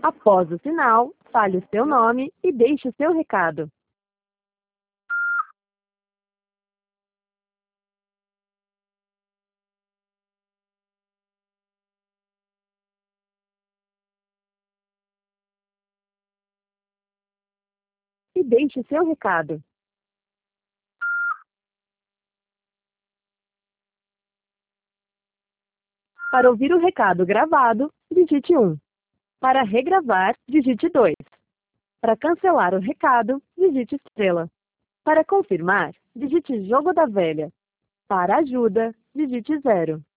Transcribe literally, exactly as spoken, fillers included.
Após o sinal, fale o seu nome e deixe o seu recado. E deixe o seu recado. Para ouvir o recado gravado, digite um. Para regravar, digite dois. Para cancelar o recado, digite estrela. Para confirmar, digite jogo da velha. Para ajuda, digite zero.